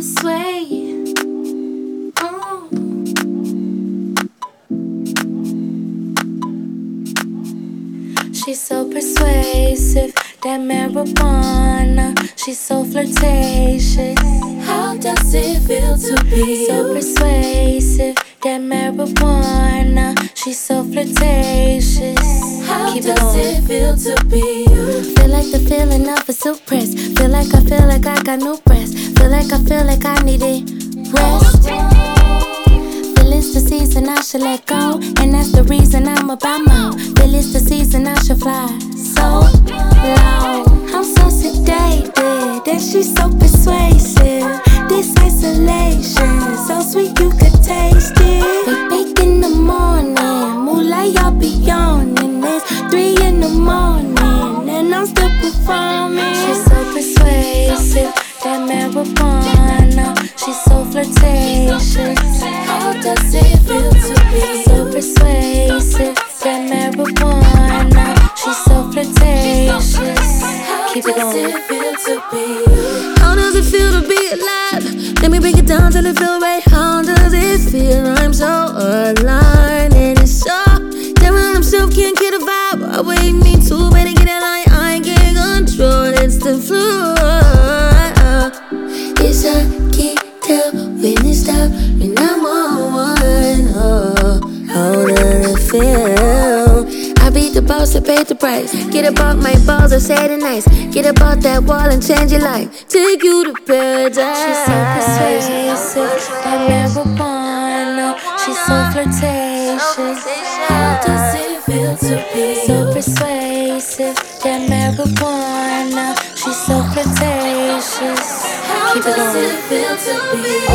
persuade. Oh. She's so persuasive, that marijuana. She's so flirtatious. How does it feel to be so persuasive, that marijuana? She's so flirtatious. How does it feel to be you? Feel like the feeling of a suppress. Feel like I got no breasts. Feel like I needed rest. Feel it's the season I should let go, and that's the reason I'm about more. Feel it's the season I should fly so low. I'm so sedated, and she's so persuasive. This isolation, so sweet you could taste it. Bake in the morning, moonlight y'all be yawning. It's 3 in the morning, and I'm still performing. She's so persuasive, that marijuana. She's so flirtatious. How does it feel to be so persuasive, that marijuana? She's so flirtatious. Keep it going. How does it feel to be alive? Let me break it down till it feel right. How does it feel? I'm so aligned and it's so that when I'm self can't get a vibe. I wait me too bad to get a line. I can't control. It's the flow. Yes, I can't tell when it's stop when I'm on one. Oh, how does it feel? I beat the boss, I paid the price. Get about my balls, I say it nice. Get about that wall and change your life. Take you to paradise. She's so persuasive, that marijuana. She's so flirtatious. How does it feel to be so persuasive, that marijuana? She's so flirtatious. How does it feel to be?